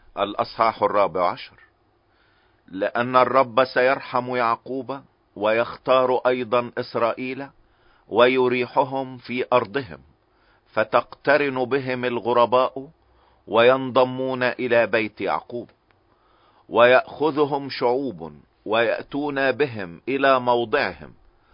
الأصحاح 14. لأن الرب سيرحم يعقوب ويختار أيضا إسرائيل ويريحهم في أرضهم، فتقترن بهم الغرباء وينضمون إلى بيت يعقوب، ويأخذهم شعوب ويأتون بهم إلى موضعهم،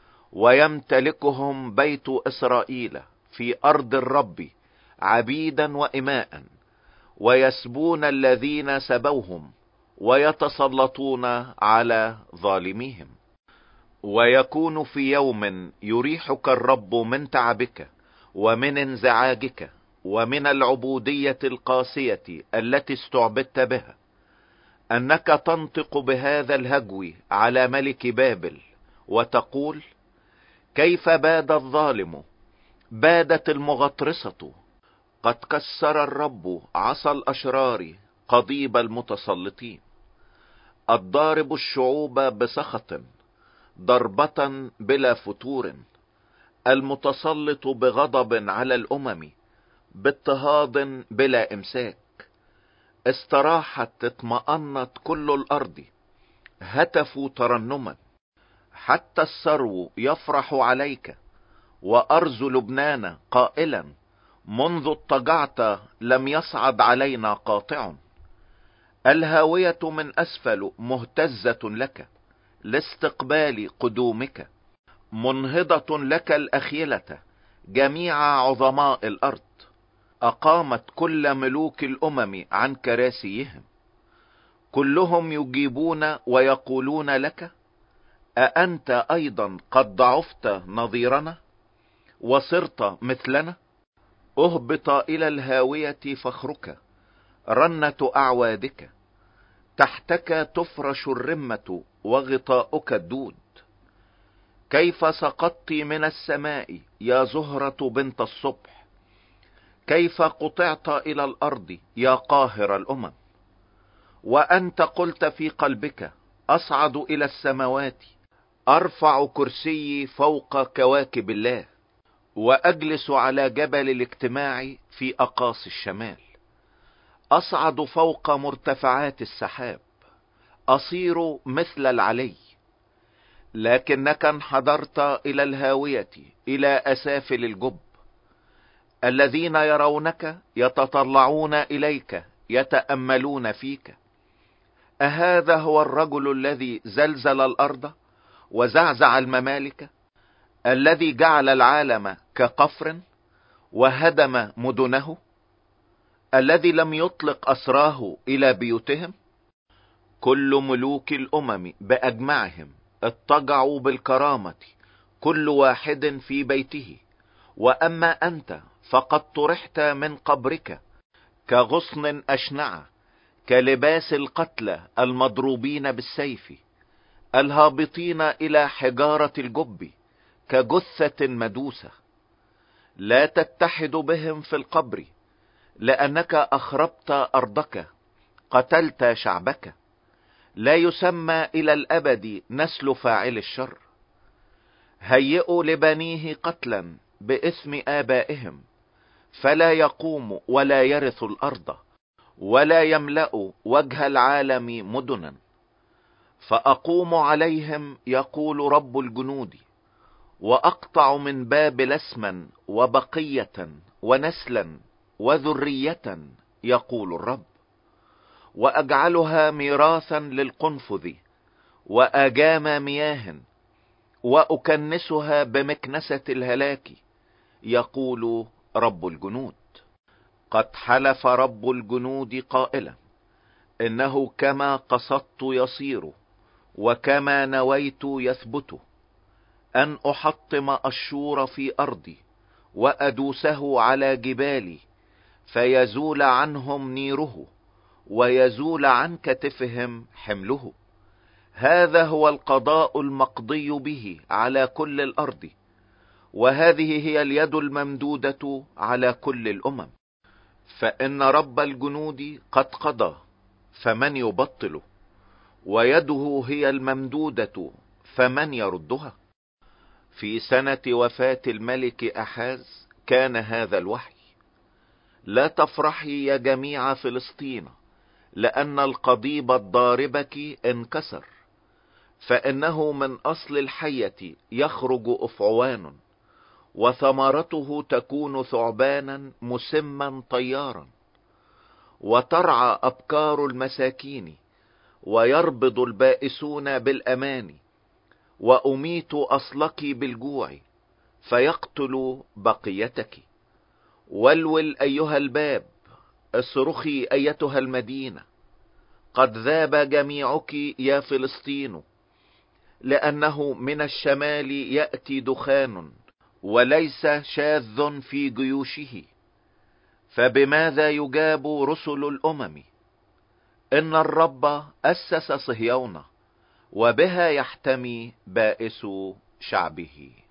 ويمتلكهم بيت إسرائيل في أرض الرب عبيدا وإماء، ويسبون الذين سبوهم ويتسلطون على ظالميهم. ويكون في يوم يريحك الرب من تعبك ومن انزعاجك ومن العبودية القاسية التي استعبدت بها، أنك تنطق بهذا الهجو على ملك بابل وتقول: كيف باد الظالم، بادت المغطرسة، قد كسر الرب عصا الأشرار قضيب المتسلطين، الضارب الشعوب بسخط ضربة بلا فتور، المتسلط بغضب على الأمم باضطهاد بلا إمساك. استراحت اطمأنت كل الأرض، هتفوا ترنما، حتى السرو يفرح عليك، وأرز لبنان قائلا: منذ اضطجعت لم يصعد علينا قاطع. الهاوية من أسفل مهتزة لك لاستقبال قدومك، منهضة لك الأخيلة جميع عظماء الأرض. أقامت كل ملوك الأمم عن كراسيهم، كلهم يجيبون ويقولون لك: أأنت أيضا قد ضعفت نظيرنا وصرت مثلنا؟ اهبط إلى الهاوية فخرك، رنة أعوادك، تحتك تفرش الرمة وغطاؤك الدود. كيف سقطت من السماء يا زهرة بنت الصبح، كيف قطعت إلى الأرض يا قاهر الأمم. وأنت قلت في قلبك: أصعد إلى السماوات، أرفع كرسيي فوق كواكب الله، وأجلس على جبل الاجتماع في أقاصي الشمال. أصعد فوق مرتفعات السحاب، أصير مثل العلي. لكنك انحدرت إلى الهاوية، إلى أسافل الجب. الذين يرونك يتطلعون إليك، يتأملون فيك. أهذا هو الرجل الذي زلزل الأرض وزعزع الممالك، الذي جعل العالم كقفر وهدم مدنه، الذي لم يطلق أسراه إلى بيوتهم؟ كل ملوك الأمم بأجمعهم اضطجعوا بالكرامة، كل واحد في بيته. وأما أنت فقد طرحت من قبرك كغصن أشنع، كلباس القتلى المضروبين بالسيف، الهابطين إلى حجارة الجب كجثة مدوسة. لا تتحد بهم في القبر، لأنك أخربت أرضك، قتلت شعبك. لا يسمى إلى الأبد نسل فاعل الشر. هيئوا لبنيه قتلا باسم آبائهم، فلا يقوم ولا يرث الأرض، ولا يملأ وجه العالم مدنا. فأقوم عليهم يقول رب الجنود، وأقطع من بابل اسما وبقية ونسلا وذرية، يقول الرب، وأجعلها ميراثا للقنفذ وآجام مياه، وأكنسها بمكنسة الهلاك، يقول رب الجنود. قد حلف رب الجنود قائلا: إنه كما قصدت يصير، وكما نويت يثبت، أن أحطم أشور في أرضي وأدوسه على جبالي، فيزول عنهم نيره ويزول عن كتفهم حمله. هذا هو القضاء المقضي به على كل الأرض، وهذه هي اليد الممدودة على كل الأمم. فإن رب الجنود قد قضى، فمن يبطله؟ ويده هي الممدودة، فمن يردها؟ في سنة وفاة الملك أحاز كان هذا الوحي: لا تفرحي يا جميع فلسطين، لأن القضيب الضاربك انكسر، فإنه من أصل الحية يخرج أفعوان، وثمرته تكون ثعبانا مسما طيارا. وترعى أبكار المساكين، ويربض البائسون بالأمان. وأميت أصلك بالجوع، فيقتل بقيتك. ولول أيها الباب، اصرخي أيتها المدينة. قد ذاب جميعك يا فلسطين، لأنه من الشمال يأتي دخان، وليس شاذ في جيوشه. فبماذا يجاب رسل الأمم؟ إن الرب أسس صهيون، وبها يحتمي بائس شعبه.